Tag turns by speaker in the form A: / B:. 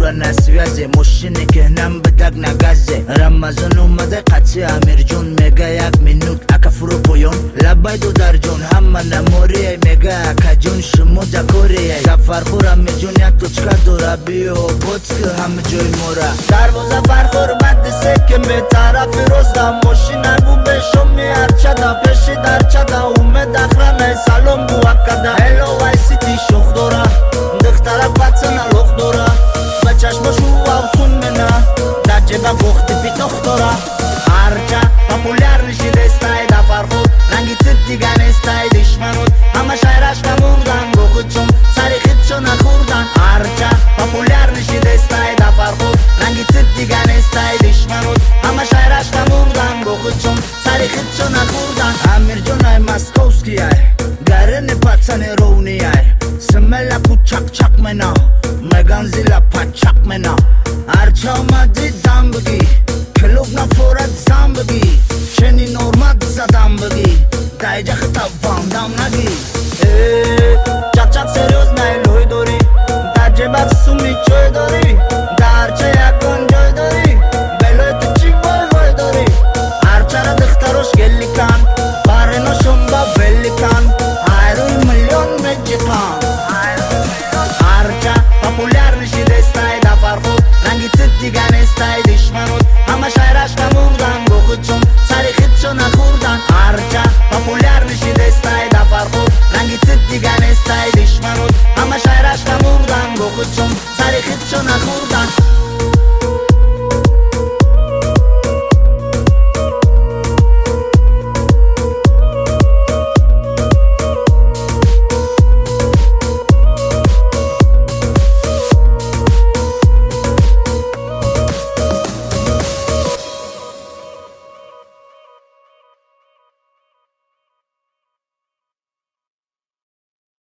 A: пура на связи мошине кеҳнам бадаг на газе рамазон омада қатъи амирҷон мега як минут ака фурӯ поён лабай дударҷон ҳама наморияй мега акаҷон шумо ҷакорияй зафархур амирҷон як точка дора биё боцкил ҳама ҷои мора дарвоза фархур бадисе ки метарафи розда мошина губе шоми арчада пеши дарчада умед ахранай салом буакада эловай сити шух дора духтара пацана лух дора ба чашмошу авсун мена дар ҷеба бухти питох дора арча популярни шидестай да фархуд ранги тит дига нестай дишманут ҳама шайраш намурдан бо худчон сари хидчо нахурдан арча популярни шидестай да фархуд ранги тит дига нестай дишманут ҳама шайраш намурдан бо худчон сари хидчо нахурдан амирҷонай московскияй гарини пацани ровнияй смелаку чак-чак мена меганзила пачак мена арча омади дам бигӣ клуб нафорад зам бигӣ чени нормад задам бигӣ дайҷа хитаб вандам нагӣ